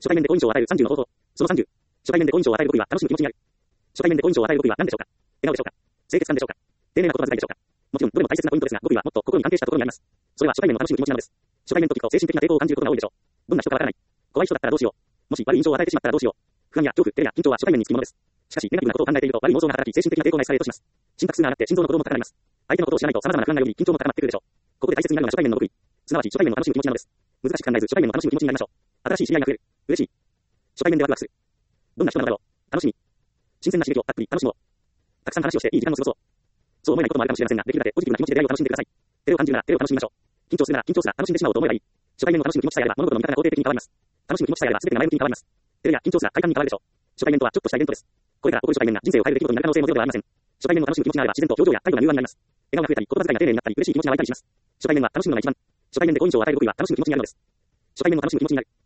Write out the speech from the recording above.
初対面で好印象を与える30の方法。その30。初対面で好印象を与える極意は楽しむ気持ちにある。初対面で好印象を与える極意は何でしょうか。笑顔でしょうか。清潔感でしょうか。丁寧な言葉遣いでしょうか。もちろん、どれも大切なポイントですが、極意はもっと心に関係したところにあります。それは初対面の楽しむ気持ちなのです。初対面と聞くと精神的な抵抗を感じることが多いでしょう。どんな人かわからない。怖い人だったらどうしよう。もし悪い印象を与えてしまったらどうしよう。不安や恐怖、照れや緊張は初対面につきものです。しかし、ネガティブなことを考えていると悪い妄想が働き、精神的な抵抗がエスカレートします。心拍数が上がって心臓の鼓動も高まります。相手のことを知らないと様々な不安がより緊張も高まってくるでしょう。ここで大切になるのが初対面の極意。すなわち初対面の楽しむ気持ちなのです。難しく考えず初対面の楽しむ気持ちになりましょう。新しい知り合いが増える。嬉しい。初対面でワクワクする。どんな人なのだろう。楽しみ。新鮮な刺激をたっぷり楽しもう。たくさん話をしていい時間を過ごそう。そう思えないこともあるかもしれませんが、できるだけポジティブな気持ちで出会いを楽しんでください。照れを感じるなら照れを楽しみましょう。緊張するなら緊張すら楽しんでしまおうと思えばいい。初対面の楽しむ気持ちさえあれば物事の見方が肯定的に変わります。楽しむ気持ちさえあれば全てが前向きに変わります。照れや緊張すら快感に変わるでしょう。初対面とはちょっとしたイベントです。これから起こる初対面が人生を変える出来事になる可能性もゼロではありません。初対面の楽しむ気持ちがあれば自然と表情や態度が柔和になります。笑顔が増えたり、言葉遣いが丁寧になったり、嬉しい気持ちが湧いたりします。初対面は楽しむのが一番。初対面で好印象を与える極意は楽しむ気持ちにあるのです。初対面の楽しむ気持ちになる。